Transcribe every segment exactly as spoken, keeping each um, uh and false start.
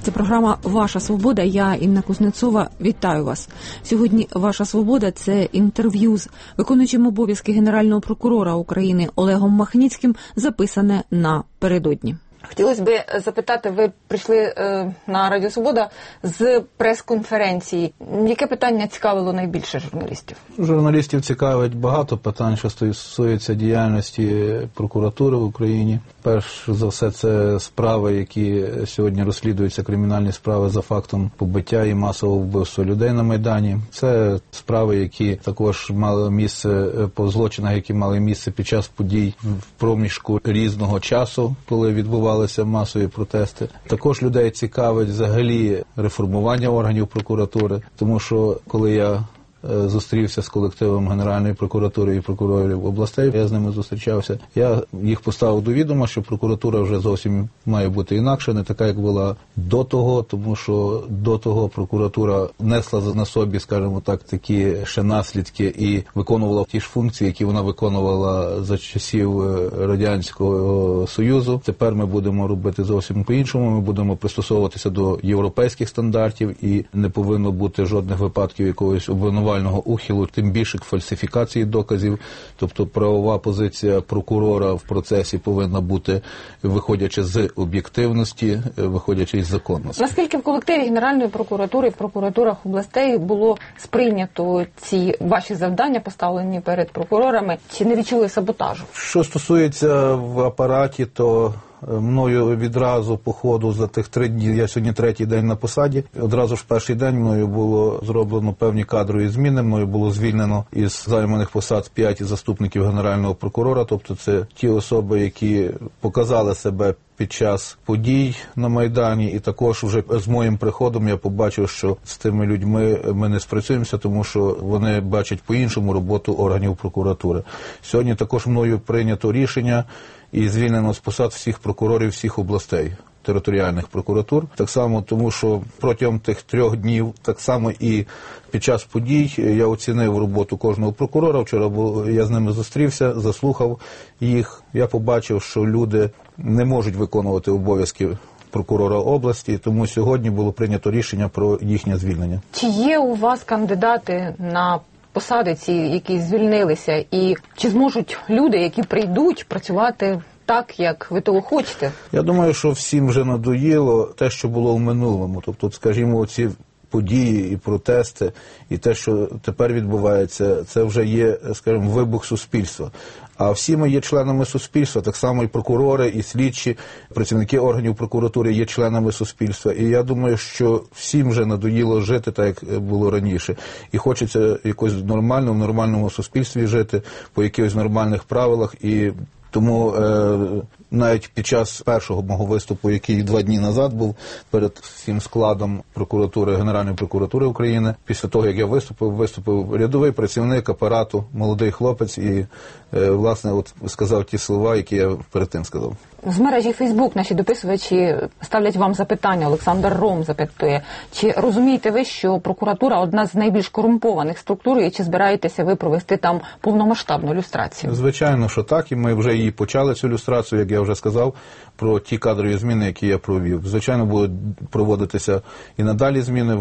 Це програма «Ваша свобода». Я, Інна Кузнецова, вітаю вас. Сьогодні «Ваша свобода» – це інтерв'ю з виконуючим обов'язки Генерального прокурора України Олегом Махніцьким, записане напередодні. Хотілося б запитати, ви прийшли е, на Радіо Свобода з прес-конференції. Яке питання цікавило найбільше журналістів? Журналістів цікавить багато питань, що стосуються діяльності прокуратури в Україні. Перш за все, це справи, які сьогодні розслідуються, кримінальні справи за фактом побиття і масового вбивства людей на Майдані. Це справи, які також мали місце по злочинах, які мали місце під час подій в проміжку різного часу, коли відбувалися масові протести. Також людей цікавить взагалі реформування органів прокуратури, тому що коли я зустрівся з колективом Генеральної прокуратури і прокурорів областей, я з ними зустрічався. Я їх поставив до відома, що прокуратура вже зовсім має бути інакша, не така, як була до того, тому що до того прокуратура несла на собі, скажімо так, такі ще наслідки і виконувала ті ж функції, які вона виконувала за часів Радянського Союзу. Тепер ми будемо робити зовсім по-іншому, ми будемо пристосовуватися до європейських стандартів і не повинно бути жодних випадків якогось обвинувального ухилу, тим більше фальсифікації доказів. Тобто правова позиція прокурора в процесі повинна бути, виходячи з об'єктивності, виходячи із законності. Наскільки в колективі Генеральної прокуратури, в прокуратурах областей було сприйнято ці ваші завдання, поставлені перед прокурорами, чи не відчули саботажу? Що стосується в апараті, то мною відразу по ходу за тих три дні, я сьогодні третій день на посаді, одразу ж перший день мною було зроблено певні кадрові зміни, мною було звільнено із займаних посад п'ять заступників Генерального прокурора, тобто це ті особи, які показали себе під час подій на Майдані, і також вже з моїм приходом я побачив, що з тими людьми ми не спрацюємося, тому що вони бачать по-іншому роботу органів прокуратури. Сьогодні також мною прийнято рішення і звільнено з посад всіх прокурорів всіх областей, територіальних прокуратур. Так само тому, що протягом тих трьох днів, так само і під час подій я оцінив роботу кожного прокурора. Вчора я з ними зустрівся, заслухав їх. Я побачив, що люди не можуть виконувати обов'язки прокурора області, тому сьогодні було прийнято рішення про їхнє звільнення. Чи є у вас кандидати на посади ці, які звільнилися, і чи зможуть люди, які прийдуть, працювати так, як ви того хочете? Я думаю, що всім вже надоїло те, що було в минулому. Тобто, скажімо, ці події і протести, і те, що тепер відбувається, це вже є, скажімо, вибух суспільства. А всі ми є членами суспільства, так само і прокурори, і слідчі, працівники органів прокуратури є членами суспільства. І я думаю, що всім вже надоїло жити так, як було раніше. І хочеться якось нормально, в нормальному суспільстві жити, по якихось нормальних правилах. І тому е, навіть під час першого мого виступу, який два дні назад був перед всім складом прокуратури, Генеральної прокуратури України, після того, як я виступив, виступив рядовий працівник апарату, молодий хлопець і, е, власне, от сказав ті слова, які я перед тим сказав. З мережі Фейсбук наші дописувачі ставлять вам запитання. Олександр Ром запитує, чи розумієте ви, що прокуратура одна з найбільш корумпованих структур, і чи збираєтеся ви провести там повномасштабну люстрацію? Звичайно, що так, і ми вже її почали, цю люстрацію, як я вже сказав, про ті кадрові зміни, які я провів. Звичайно, будуть проводитися і надалі зміни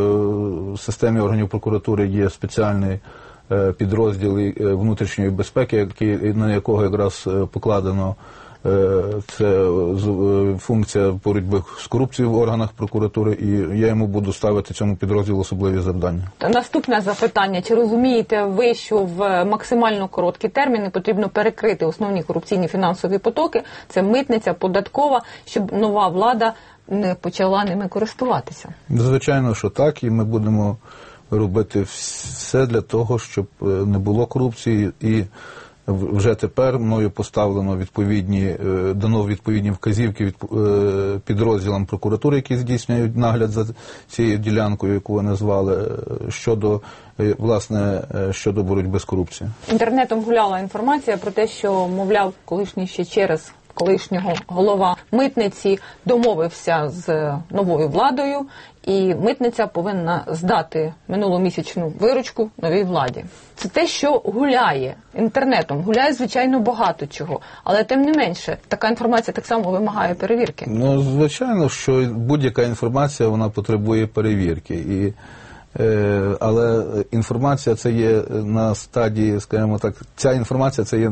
в системі органів прокуратури, є спеціальний підрозділ внутрішньої безпеки, на якого якраз покладено це функція боротьби з корупцією в органах прокуратури, і я йому буду ставити цьому підрозділу особливі завдання. Наступне запитання. Чи розумієте ви, що в максимально короткі терміни потрібно перекрити основні корупційні фінансові потоки, це митниця, податкова, щоб нова влада не почала ними користуватися? Звичайно, що так, і ми будемо робити все для того, щоб не було корупції, і вже тепер мною поставлено відповідні, дано відповідні вказівки від підрозділам прокуратури, які здійснюють нагляд за цією ділянкою, яку ви назвали, щодо, власне, щодо боротьби з корупцією. Інтернетом гуляла інформація про те, що, мовляв, колишній ще через колишнього голова митниці, домовився з новою владою, і митниця повинна здати минуломісячну виручку новій владі. Це те, що гуляє інтернетом. Гуляє, звичайно, багато чого. Але, тим не менше, така інформація так само вимагає перевірки. Ну, звичайно, що будь-яка інформація, вона потребує перевірки. І але інформація це є на стадії, скажімо так, ця інформація це є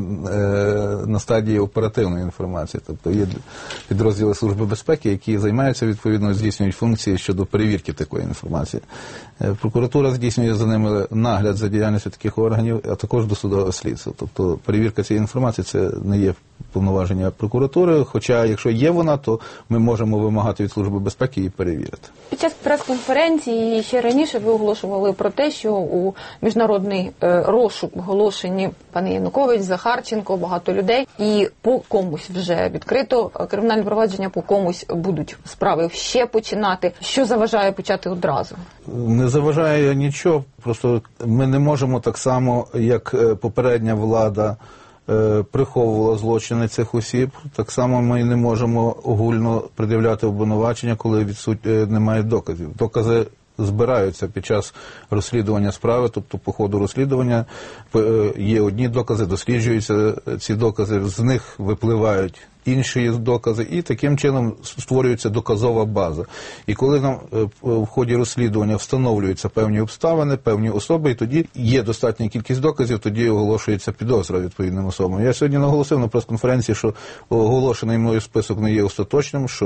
на стадії оперативної інформації. Тобто є підрозділи Служби безпеки, які займаються, відповідно, здійснюють функції щодо перевірки такої інформації. Прокуратура здійснює за ними нагляд за діяльністю таких органів, а також досудове слідство. Тобто перевірка цієї інформації це не є повноваження прокуратури, хоча якщо є вона, то ми можемо вимагати від Служби безпеки її перевірити. Під час прес-конференції ще раніше ви оголошували про те, що у міжнародний розшук оголошені пан Янукович, Захарченко, багато людей, і по комусь вже відкрито кримінальне провадження, по комусь будуть справи ще починати. Що заважає почати одразу? Не заважає нічого, просто ми не можемо так само, як попередня влада приховувала злочини цих осіб, так само ми не можемо огульно пред'являти обвинувачення, коли відсут... немає доказів. Докази збираються під час розслідування справи, тобто по ходу розслідування є одні докази, досліджуються ці докази, з них випливають інші докази, і таким чином створюється доказова база. І коли нам в ході розслідування встановлюються певні обставини, певні особи, і тоді є достатня кількість доказів, тоді оголошується підозра відповідним особам. Я сьогодні наголосив на прес-конференції, що оголошений мною список не є остаточним, що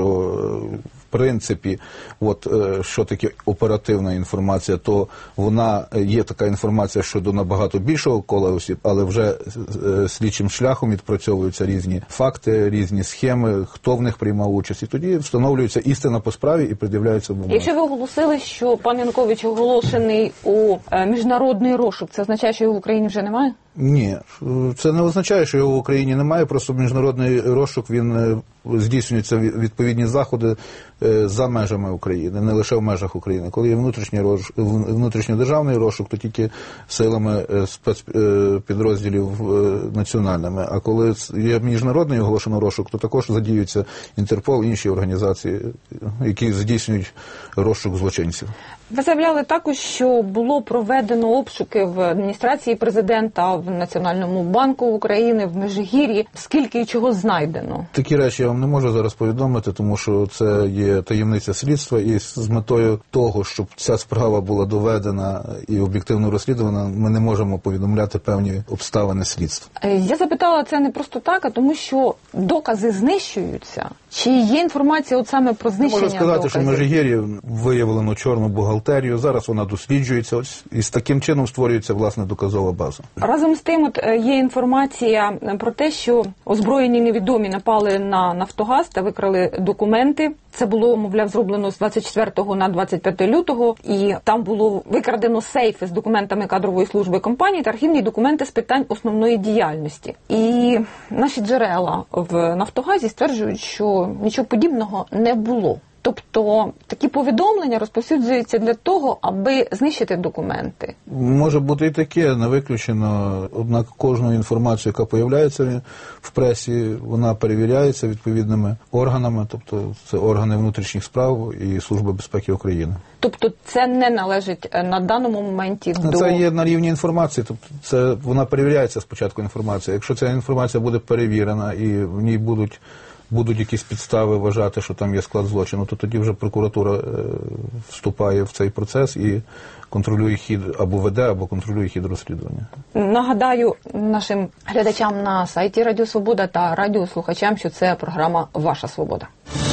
в принципі, от що таке оперативна інформація, то вона є така інформація щодо набагато більшого кола осіб, але вже слідчим шляхом відпрацьовуються різні факти, різні схеми, хто в них приймав участь, і тоді встановлюється істина по справі і пред'являється обвинувачення. Якщо ви оголосили, що пан Янукович оголошений у міжнародний розшук, це означає, що його в Україні вже немає? Ні, це не означає, що його в Україні немає, просто міжнародний розшук, він здійснюється відповідні заходи за межами України, не лише в межах України. Коли є внутрішній розшук, внутрішньодержавний розшук, то тільки силами спецпідрозділів національними. А коли є міжнародний оголошений розшук, то також задіються Інтерпол і інші організації, які здійснюють розшук злочинців. Ви заявляли також, що було проведено обшуки в адміністрації президента, в Національному банку України, в Межигір'ї. Скільки і чого знайдено? Такі речі я вам не можу зараз повідомити, тому що це є таємниця слідства, і з метою того, щоб ця справа була доведена і об'єктивно розслідувана, ми не можемо повідомляти певні обставини слідства. Я запитала це не просто так, а тому що докази знищуються. Чи є інформація от саме про знищення доказів? Можу сказати, що в Межигір'ї виявлено чорну бухгалтерію, зараз вона досліджується, ось, і з таким чином створюється, власне, доказова база. Разом з тим, от є інформація про те, що озброєні невідомі напали на Нафтогаз та викрали документи. Це було, мовляв, зроблено з двадцять четвертого на двадцять п'яте лютого, і там було викрадено сейфи з документами кадрової служби компанії та архівні документи з питань основної діяльності. І наші джерела в Нафтогазі стверджують, що нічого подібного не було. Тобто такі повідомлення розповсюджуються для того, аби знищити документи. Може бути і таке, не виключено. Однак кожну інформацію, яка появляється в пресі, вона перевіряється відповідними органами, тобто це органи внутрішніх справ і Служба безпеки України. Тобто це не належить на даному моменті до... Це є на рівні інформації, тобто це вона перевіряється спочатку інформація. Якщо ця інформація буде перевірена і в ній будуть будуть якісь підстави вважати, що там є склад злочину, то тоді вже прокуратура е, вступає в цей процес і контролює хід, або веде, або контролює хід розслідування. Нагадаю нашим глядачам на сайті Радіо Свобода та радіослухачам, що це програма «Ваша Свобода».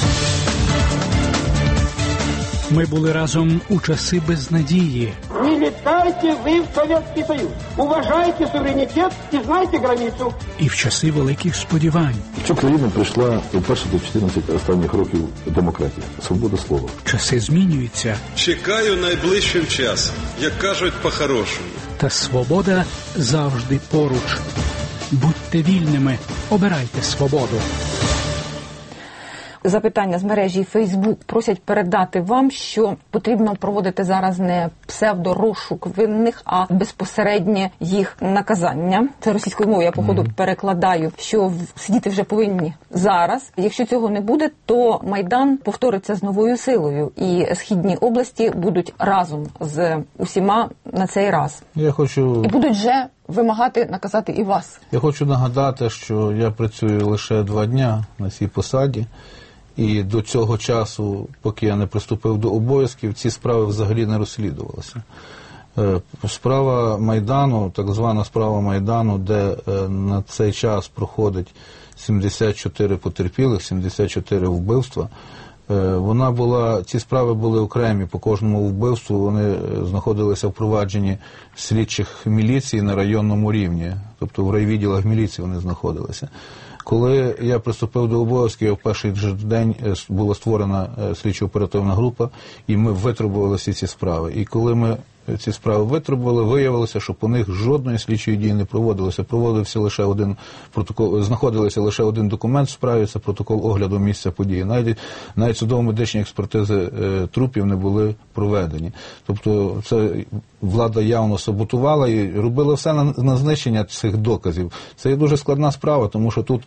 Ми були разом у часи безнадії. Не летайте ви в Совєтський Союз. Уважайте суверенітет і знайте границю. І в часи великих сподівань. В цю країну прийшла вперше до чотирнадцять останніх років демократія, свобода слова. Часи змінюються. Чекаю найближчим часом, як кажуть по-хорошому. Та свобода завжди поруч. Будьте вільними, обирайте свободу. запитання з мережі Facebook. Просять передати вам, що потрібно проводити зараз не псевдорозшук винних, а безпосереднє їх наказання. Це російською мовою, я, походу, mm-hmm. перекладаю, що сидіти вже повинні зараз. Якщо цього не буде, то Майдан повториться з новою силою, і східні області будуть разом з усіма на цей раз. Я хочу... І будуть вже вимагати наказати і вас. Я хочу нагадати, що я працюю лише два дня на цій посаді, і до цього часу, поки я не приступив до обов'язків, ці справи взагалі не розслідувалися. Справа Майдану, так звана справа Майдану, де на цей час проходить сімдесят чотири потерпілих, сімдесят чотири вбивства, вона була, ці справи були окремі, по кожному вбивству вони знаходилися в провадженні слідчих міліції на районному рівні, тобто в райвідділах міліції вони знаходилися. Коли я приступив до обов'язків, в перший же день була створена слідчо-оперативна група, і ми витребували всі ці справи. І коли ми ці справи витребували, виявилося, що по них жодної слідчої дії не проводилося. Проводився лише один протокол, знаходилося лише один документ в справі, це протокол огляду місця події. Навіть, навіть судово-медичні експертизи е, трупів не були проведені. Тобто це влада явно саботувала і робила все на, на знищення цих доказів. Це є дуже складна справа, тому що тут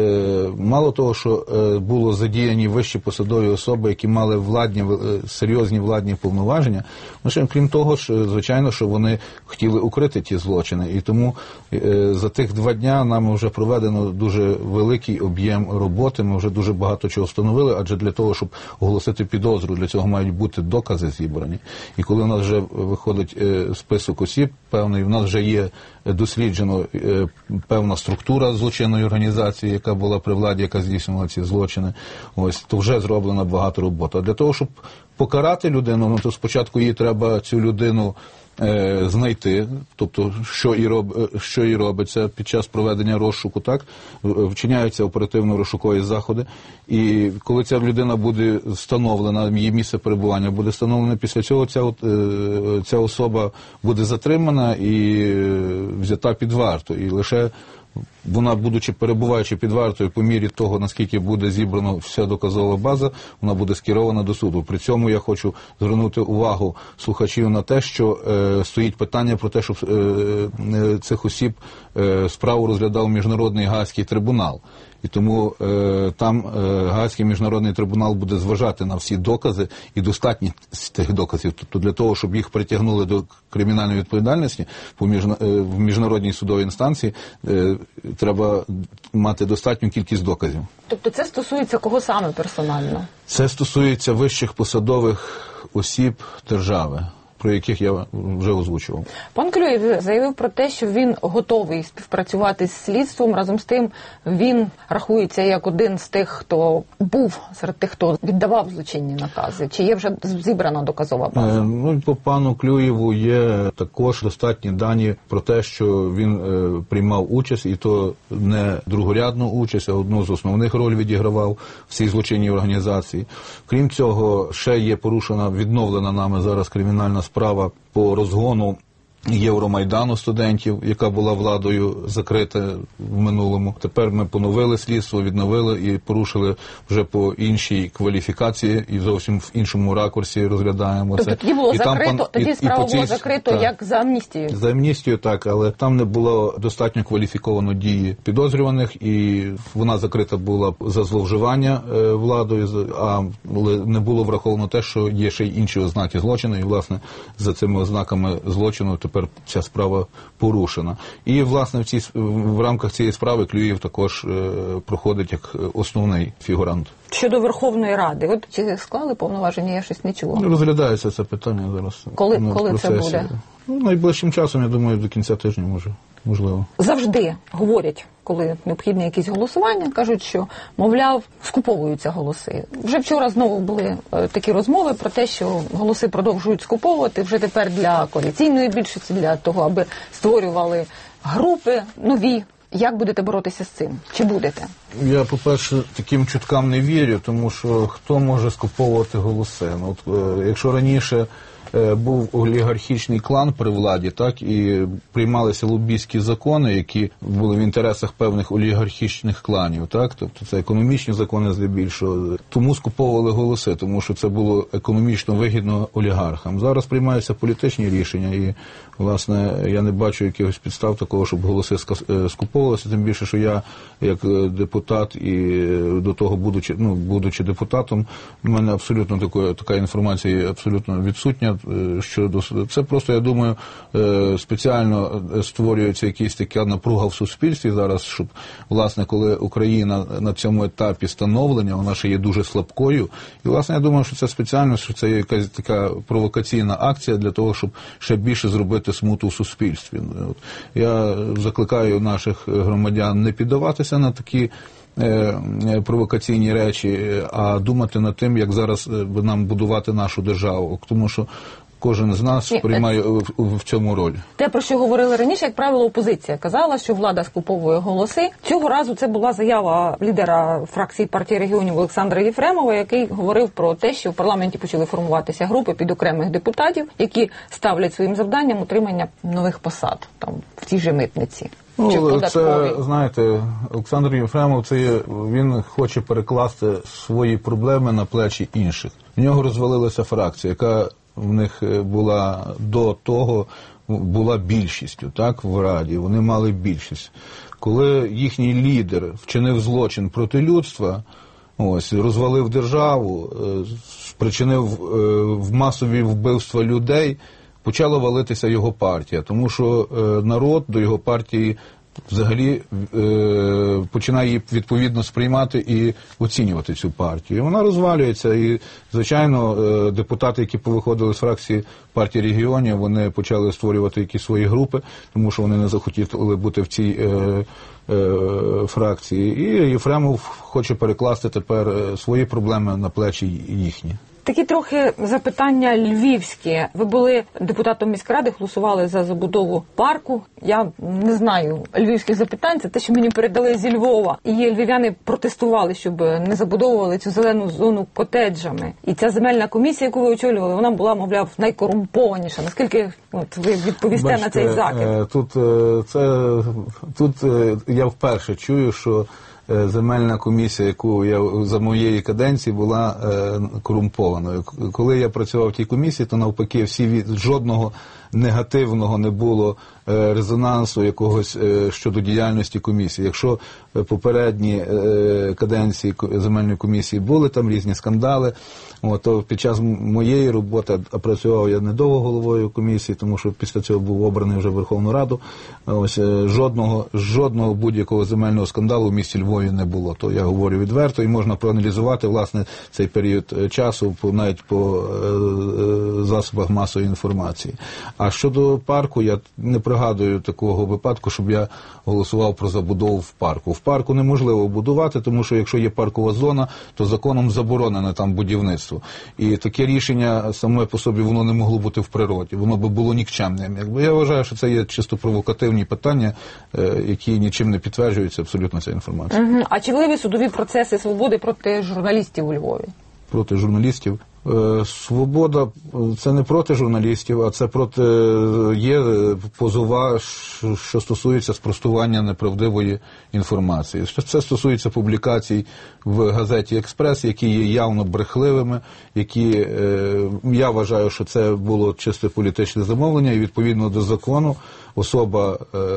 е, мало того, що е, було задіяні вищі посадові особи, які мали владні, е, серйозні владні повноваження, ну, крім того, звичайно, що вони хотіли укрити ті злочини. І тому е, за тих два дня нам вже проведено дуже великий об'єм роботи, ми вже дуже багато чого встановили, адже для того, щоб оголосити підозру, для цього мають бути докази зібрані. І коли в нас вже виходить е, список осіб певний, в нас вже є досліджено е, певна структура злочинної організації, яка була при владі, яка здійснювала ці злочини, ось, то вже зроблено багато роботи. А для того, щоб покарати людину, ну, то спочатку їй треба цю людину е, знайти, тобто що і, роб, що і робиться під час проведення розшуку, так, вчиняються оперативно-розшукові заходи, і коли ця людина буде встановлена, її місце перебування буде встановлене, після цього ця, е, ця особа буде затримана і взята під варту, і лише вона, будучи перебуваючи під вартою, по мірі того, наскільки буде зібрана вся доказова база, вона буде скерована до суду. При цьому я хочу звернути увагу слухачів на те, що е, стоїть питання про те, щоб е, цих осіб е, справу розглядав Міжнародний Гаазький трибунал. І тому е, там е, Гаазький міжнародний трибунал буде зважати на всі докази і достатність тих доказів. Тобто для того, щоб їх притягнули до кримінальної відповідальності по міжна, е, в міжнародній судовій інстанції, е, треба мати достатню кількість доказів. Тобто це стосується кого саме персонально? Це стосується вищих посадових осіб держави, про яких я вже озвучував. Пан Клюєв заявив про те, що він готовий співпрацювати з слідством. Разом з тим, він рахується як один з тих, хто був серед тих, хто віддавав злочинні накази. Чи є вже зібрана доказова база? Е, ну, по пану Клюєву є також достатні дані про те, що він е, приймав участь, і то не другорядну участь, а одну з основних ролей відігравав в цій злочинній організації. Крім цього, ще є порушена, відновлена нами зараз кримінальна справа по розгону Євромайдану студентів, яка була владою закрита в минулому. Тепер ми поновили слідство, відновили і порушили вже по іншій кваліфікації і зовсім в іншому ракурсі розглядаємо це. Тобто тоді було і закрито, там, тоді і, справа і була цій, закрито так, як за амністію? За амністію, так, але там не було достатньо кваліфіковано дії підозрюваних, і вона закрита була за зловживання е, владою, а не було враховано те, що є ще й інші ознаки злочину, і, власне, за цими ознаками злочину тепер ця справа порушена. І, власне, в, цій, в рамках цієї справи Клюєв також е, проходить як основний фігурант. Щодо Верховної Ради, от чи склали повноваження, я щось не чула. Розглядається це питання зараз. Коли, ну, коли це буде? Ну, найближчим часом, я думаю, до кінця тижня, може, можливо. Завжди говорять, коли необхідне якісь голосування, кажуть, що, мовляв, скуповуються голоси. Вже вчора знову були е, такі розмови про те, що голоси продовжують скуповувати вже тепер для коаліційної більшості, для того, аби створювали групи нові. Як будете боротися з цим? Чи будете? Я, по-перше, таким чуткам не вірю, тому що хто може скуповувати голоси? Ну, от, е, якщо раніше е, був олігархічний клан при владі, так, і приймалися лобійські закони, які були в інтересах певних олігархічних кланів, так, тобто це економічні закони здебільшого, тому скуповували голоси, тому що це було економічно вигідно олігархам. Зараз приймаються політичні рішення і, власне, я не бачу якихось підстав такого, щоб голоси скуповувалися, тим більше, що я, як депутат і до того, будучи, ну, будучи депутатом, в мене абсолютно такої, така інформація абсолютно відсутня щодо... Це просто, я думаю, спеціально створюється якась така напруга в суспільстві зараз, щоб, власне, коли Україна на цьому етапі становлення, вона ще є дуже слабкою, і, власне, я думаю, що це спеціально, що це якась така провокаційна акція для того, щоб ще більше зробити смуту в суспільстві. От. Я закликаю наших громадян не піддаватися на такі провокаційні речі, а думати над тим, як зараз нам будувати нашу державу. Тому що кожен з нас приймає в цьому роль. Те, про що говорили раніше, як правило, опозиція казала, що влада скуповує голоси. Цього разу це була заява лідера фракції партії регіонів Олександра Єфремова, який говорив про те, що в парламенті почали формуватися групи під окремих депутатів, які ставлять своїм завданням утримання нових посад там в тій же митниці. Ну, це, знаєте, Олександр Єфремов, це є, він хоче перекласти свої проблеми на плечі інших. В нього розвалилася фракція, яка в них була до того, була більшістю, так, в Раді, вони мали більшість. Коли їхній лідер вчинив злочин проти людства, ось, розвалив державу, спричинив в масові вбивства людей, почала валитися його партія, тому що народ до його партії взагалі е, починає її відповідно сприймати і оцінювати цю партію. І вона розвалюється, і, звичайно, е, депутати, які повиходили з фракції партії регіонів, вони почали створювати якісь свої групи, тому що вони не захотіли бути в цій е, е, фракції. І Єфремов хоче перекласти тепер свої проблеми на плечі їхні. Такі трохи запитання львівські. Ви були депутатом міськради, голосували за забудову парку. Я не знаю львівських запитань, це те, що мені передали зі Львова. І львів'яни протестували, щоб не забудовували цю зелену зону котеджами. І ця земельна комісія, яку ви очолювали, вона була, мовляв, найкорумпованіша. Наскільки от, ви відповісте Бачите, на цей закид? Тут, це, тут я вперше чую, що земельна комісія, яку я за моєї каденції була е, корумпованою. Коли я працював в тій комісії, то навпаки всі від жодного негативного не було е, резонансу якогось е, щодо діяльності комісії. Якщо е, попередні е, каденції земельної комісії були там різні скандали, о, то під час моєї роботи, а працював я недовго головою комісії, тому що після цього був обраний вже в Верховну Раду, ось е, жодного, жодного будь-якого земельного скандалу в місті Львові не було. То я говорю відверто, і можна проаналізувати, власне, цей період часу по, навіть по е, е, засобах масової інформації. А щодо парку, я не пригадую такого випадку, щоб я голосував про забудову в парку. В парку неможливо будувати, тому що якщо є паркова зона, то законом заборонене там будівництво. І таке рішення саме по собі воно не могло бути в природі, воно би було нікчемним. Якби я вважаю, що це є чисто провокативні питання, які нічим не підтверджуються, абсолютно ця інформація. Угу. А чи вели судові процеси свободи проти журналістів у Львові? Проти журналістів? Свобода – це не проти журналістів, а це проти, є позова, що стосується спростування неправдивої інформації. Це стосується публікацій в газеті «Експрес», які є явно брехливими, які, я вважаю, що це було чисте політичне замовлення, і відповідно до закону особа,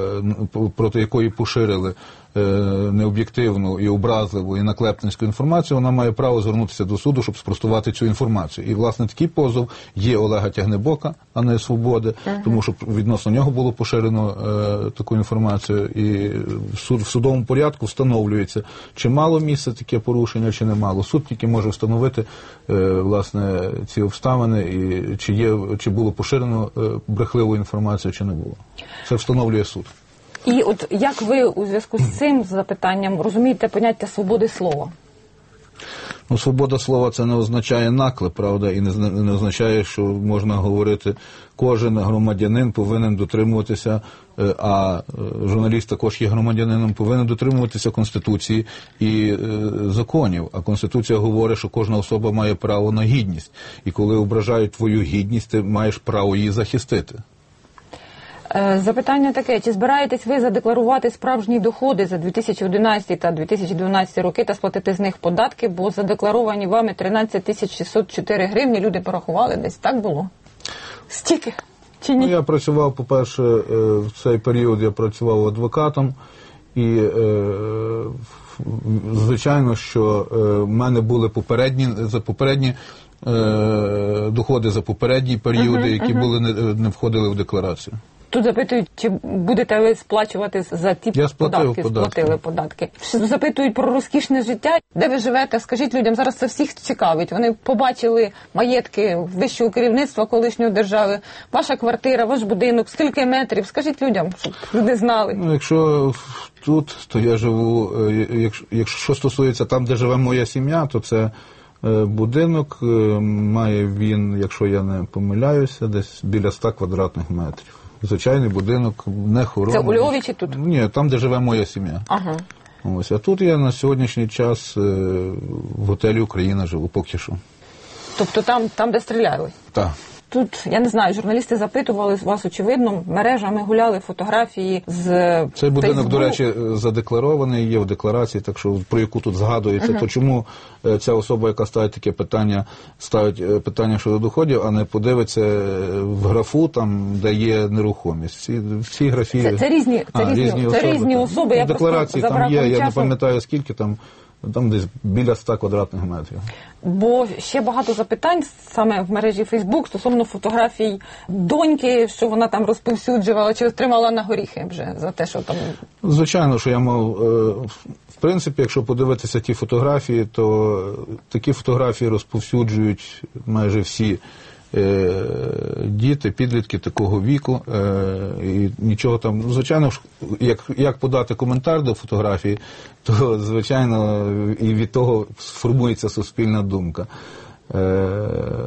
проти якої поширили необ'єктивну і образливу і наклепницьку інформацію, вона має право звернутися до суду, щоб спростувати цю інформацію. І, власне, такий позов є Олега Тягнебока, а не Свободи, uh-huh. тому що відносно нього було поширено е, таку інформацію. І в, суд, в судовому порядку встановлюється, чи мало місце таке порушення, чи не мало. Суд тільки може встановити, е, власне, ці обставини, і чи, є, чи було поширено е, брехливу інформацію, чи не було. Це встановлює суд. І от як ви у зв'язку з цим запитанням розумієте поняття свободи слова? Ну, свобода слова – це не означає наклеп, правда, і не, не означає, що можна говорити, кожен громадянин повинен дотримуватися, а журналіст також є громадянином, повинен дотримуватися Конституції і е, законів. А Конституція говорить, що кожна особа має право на гідність. І коли ображають твою гідність, ти маєш право її захистити. Запитання таке, чи збираєтесь ви задекларувати справжні доходи за дві тисячі одинадцятий та дві тисячі дванадцятий роки та сплатити з них податки, бо задекларовані вами тринадцять тисяч шістсот чотири гривні, люди порахували, десь так було? Стільки? Чи ні? Ну, я працював, по-перше, в цей період я працював адвокатом, і звичайно, що в мене були попередні, за попередні доходи за попередні періоди, uh-huh, які uh-huh. були не, не входили в декларацію. Тут запитують, чи будете ви сплачувати за ті Я податки, податки, сплатили податки. Запитують про розкішне життя. Де ви живете? Скажіть людям, зараз це всіх цікавить. Вони побачили маєтки вищого керівництва колишньої держави, ваша квартира, ваш будинок, скільки метрів. Скажіть людям, щоб люди знали. Ну, якщо тут, то я живу, якщо, якщо що стосується там, де живе моя сім'я, то це будинок, має він, якщо я не помиляюся, десь біля ста квадратних метрів. Звичайний будинок, не хоромий. Це у Львові чи тут? Ні, там, де живе моя сім'я. Ага. Ось, а тут я на сьогоднішній час в готелі «Україна» живу, поки що. Тобто там, там де стріляли? Так. Тут, я не знаю, журналісти запитували вас, очевидно, мережами гуляли фотографії з Цей будинок, Фейсбук. до речі, задекларований, є в декларації, так що про яку тут згадується, uh-huh. то чому ця особа, яка ставить таке питання, ставить питання щодо доходів, а не подивиться в графу, там, де є нерухомість. Всі, всі графі... Це, це різні, це а, різні, різні це особи. Різні особи. В декларації там є, часу... я не пам'ятаю скільки там, там десь біля ста квадратних метрів. Бо ще багато запитань саме в мережі Фейсбук стосовно фотографій доньки, що вона там розповсюджувала, чи отримала на горіхи вже за те, що там... Звичайно, що я мав... В принципі, якщо подивитися ті фотографії, то такі фотографії розповсюджують майже всі е, діти, підлітки такого віку. Е, і нічого там... Звичайно, як, як подати коментар до фотографії, то, звичайно, і від того сформується суспільна думка. Е,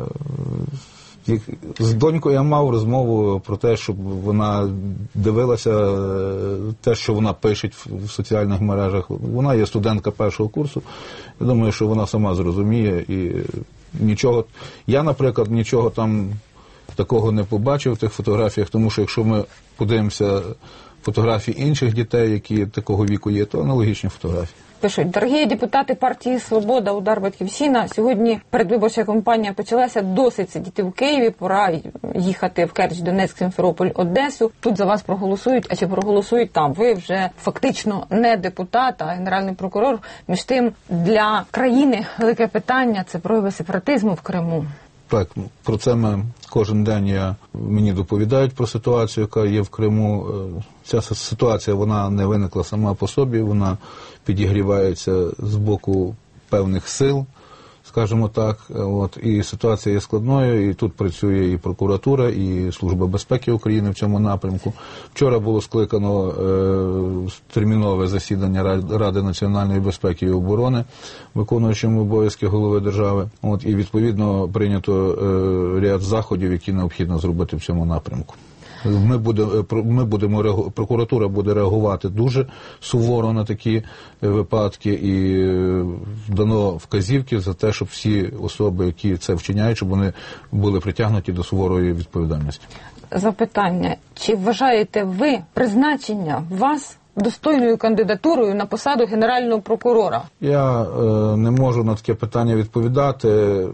З донькою я мав розмову про те, щоб вона дивилася те, що вона пише в соціальних мережах. Вона є студентка першого курсу. Я думаю, що вона сама зрозуміє. І нічого... Я, наприклад, нічого там такого не побачив в тих фотографіях, тому що якщо ми подивимося фотографії інших дітей, які такого віку є, то аналогічні фотографії. Пишуть, дорогі депутати партії «Свобода», «Удар», «Батьківщина», сьогодні передвиборча кампанія почалася, досить сидіти в Києві, пора їхати в Керч, Донецьк, Сімферополь, Одесу. Тут за вас проголосують, а чи проголосують там? Ви вже фактично не депутат, а генеральний прокурор. Між тим, для країни велике питання – це прояви сепаратизму в Криму. Так, про це ми кожен день я, мені доповідають про ситуацію, яка є в Криму. Ця ситуація, вона не виникла сама по собі, вона підігрівається з боку певних сил, скажімо так. От, і ситуація є складною, і тут працює і прокуратура, і Служба безпеки України в цьому напрямку. Вчора було скликано е, термінове засідання Ради національної безпеки і оборони, виконуючим обов'язки голови держави. От, і відповідно прийнято е, ряд заходів, які необхідно зробити в цьому напрямку. Ми будемо, ми будемо, прокуратура буде реагувати дуже суворо на такі випадки, і дано вказівки за те, щоб всі особи, які це вчиняють, щоб вони були притягнуті до суворої відповідальності. Запитання. Чи вважаєте ви призначення вас достойною кандидатурою на посаду генерального прокурора? Я е, не можу на таке питання відповідати. Е,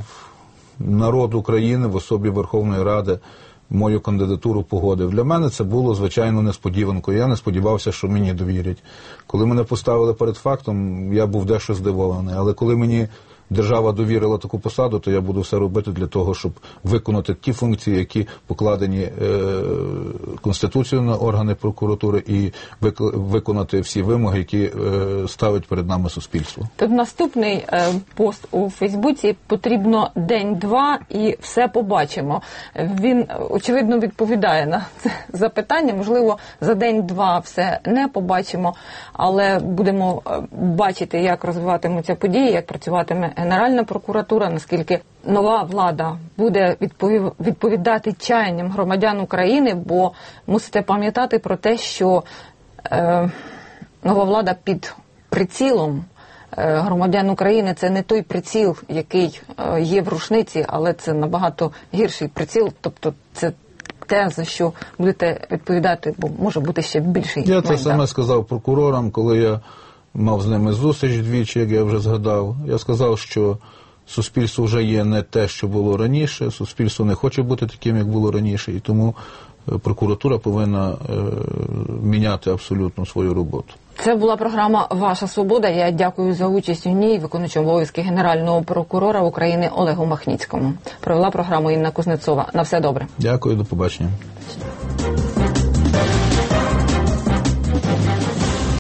народ України в особі Верховної Ради мою кандидатуру погодив. Для мене це було, звичайно, несподіванкою. Я не сподівався, що мені довірять. Коли мене поставили перед фактом, я був дещо здивований. Але коли мені держава довірила таку посаду, то я буду все робити для того, щоб виконати ті функції, які покладені е, Конституцією на органи прокуратури, і виконати всі вимоги, які е, ставить перед нами суспільство. Тут наступний е, пост у Фейсбуці: потрібно день-два і все побачимо. Він, очевидно, відповідає на це запитання. Можливо, за день-два все не побачимо, але будемо бачити, як розвиватимуться події, як працюватиме Генеральна прокуратура, наскільки нова влада буде відповів... відповідати чаянням громадян України, бо мусите пам'ятати про те, що е... нова влада під прицілом громадян України – це не той приціл, який є в рушниці, але це набагато гірший приціл, тобто це те, за що будете відповідати, бо може бути ще більший. Я майдан. це саме сказав прокурорам, коли я мав з ними зустріч двічі, як я вже згадав. Я сказав, що суспільство вже є не те, що було раніше, суспільство не хоче бути таким, як було раніше, і тому прокуратура повинна е, міняти абсолютно свою роботу. Це була програма «Ваша свобода». Я дякую за участь у ній виконуючому обов'язки Генерального прокурора України Олегу Махніцькому. Провела програму Інна Кузнецова. На все добре. Дякую, до побачення.